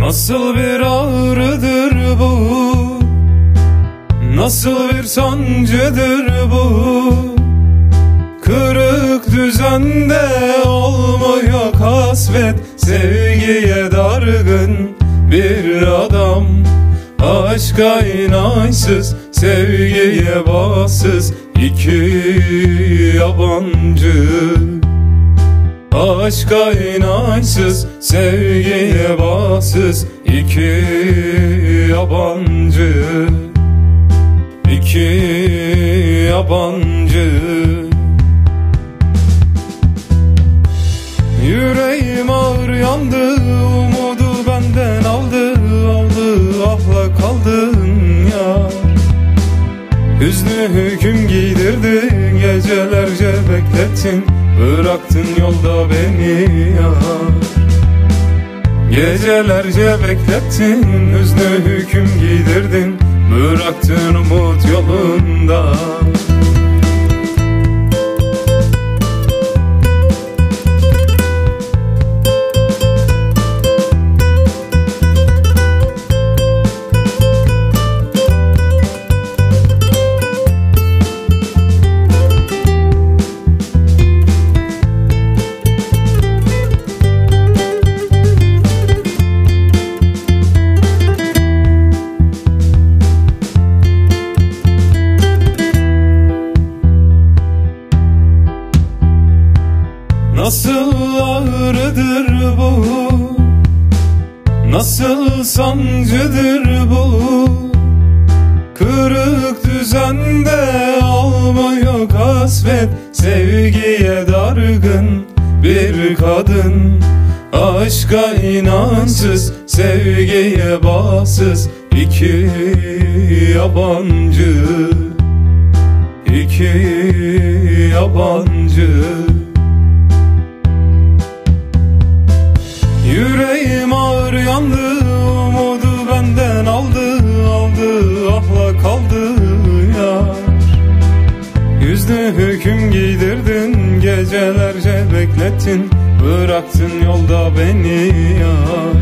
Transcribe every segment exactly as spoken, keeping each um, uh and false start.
Nasıl bir ağrıdır bu, nasıl bir sancıdır bu? Kırık düzende olmuyor kasvet, sevgiye dargın bir adam. Aşka inançsız, sevgiye bağımsız iki yabancı. Aşka inançsız, sevgiye bağımsız iki yabancı. İki yabancı. Yüreğim ağır yandı, umudu benden aldı, aldı ahla kaldın yar. Hüznü hüküm giydirdin, gecelerce beklettin, bıraktın yolda beni yar. Gecelerce beklettin, hüznü hüküm giydirdin, bıraktın umut yolunda. Nasıl ağrıdır bu, nasıl sancıdır bu? Kırık düzende olmuyor kasvet, sevgiye dargın bir kadın. Aşka inançsız, sevgiye bağımsız iki yabancı. İki yabancı. Yüreğim ağır yandı, umudu benden aldı, aldı ahla kaldı yar. Yüzüne hüküm giydirdin, gecelerce beklettin, bıraktın yolda beni yar.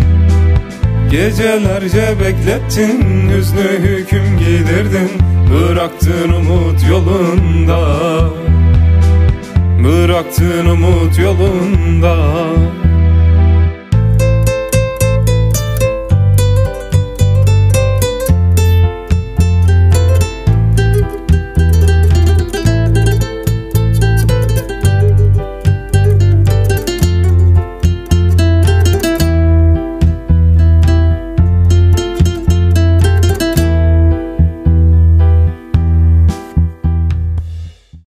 Gecelerce beklettin, hüznü hüküm giydirdin, bıraktın umut yolunda. Bıraktın umut yolunda.